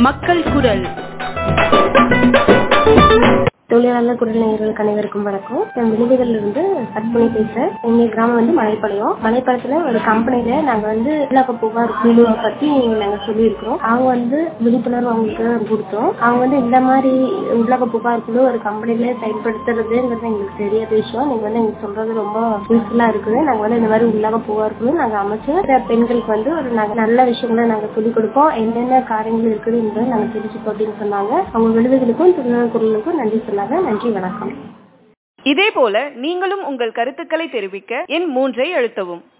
மக்கள் குரல். தொழிலாளர் குரல் நேயர்களுக்கு அனைவருக்கும் வணக்கம். நான் விழுதுகளிலிருந்து சத்மணி பேசுறேன். எங்க கிராமம் மலைப்பாளையம். மலைப்பாளையத்துல ஒரு கம்பெனில நாங்க உள்ளக புகார் குழுவை பத்தி நாங்க சொல்லியிருக்கிறோம். அவங்க விழிப்புணர்வு அவங்களுக்கு கொடுத்தோம். அவங்க இந்த மாதிரி உள்ளக புகார் குழு ஒரு கம்பெனில செயல்படுத்துறதுங்கிறது எங்களுக்கு தெரியாத விஷயம். நீங்க எங்களுக்கு சொல்றது ரொம்ப யூஸ்ஃபுல்லா இருக்குது. நாங்க இந்த மாதிரி உள்ளக புகார் குழு நாங்க அமைச்சு பெண்களுக்கு ஒரு நல்ல விஷயங்களை நாங்க சொல்லிக் கொடுப்போம். என்னென்ன காரியங்கள் இருக்குது என்பதை நாங்க தெரிஞ்சுக்கோ அப்படின்னு சொன்னாங்க. அவங்க விழுதுகளுக்கும் தொழிலாளர் குரலுக்கும் நன்றி சொன்னாங்க. நன்றி, வணக்கம். இதே போல நீங்களும் உங்கள் கருத்துக்களை தெரிவிக்க எண் 3 அழுத்தவும்.